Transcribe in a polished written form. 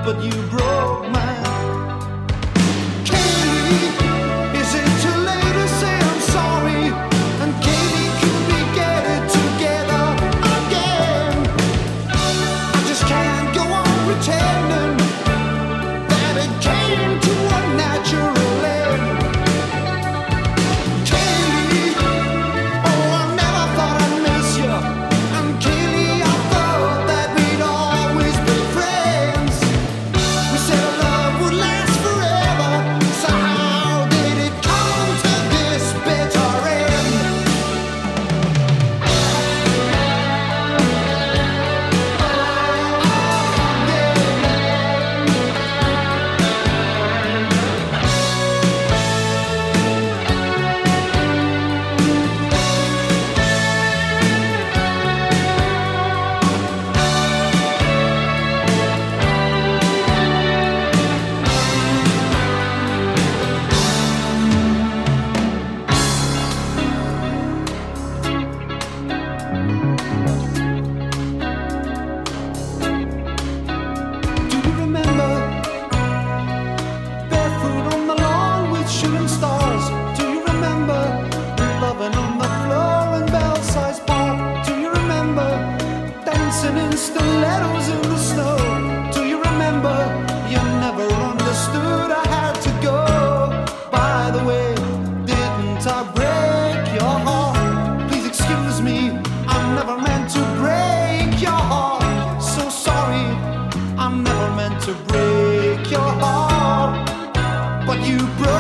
but you broke mine. Kaylee, is it too late to say I'm sorry? And Kaylee, could we get it together again? I just can't go on pretending that it came to a natural end. Kaylee, oh, I never thought I'd miss you. And Kaylee, I thought that we'd always be friends. We said our love would last forever, so how did it come to this bitter end? Do you remember barefoot on the lawn with shooting stars? Do you remember loving on the floor in Belsize Park? Do you remember dancing in stilettos in the snow? Do you remember you never understood I had to go? By the way, didn't I break your heart? Please excuse me, I never meant to break your heart. So sorry, I'm never meant to break your heart, but you broke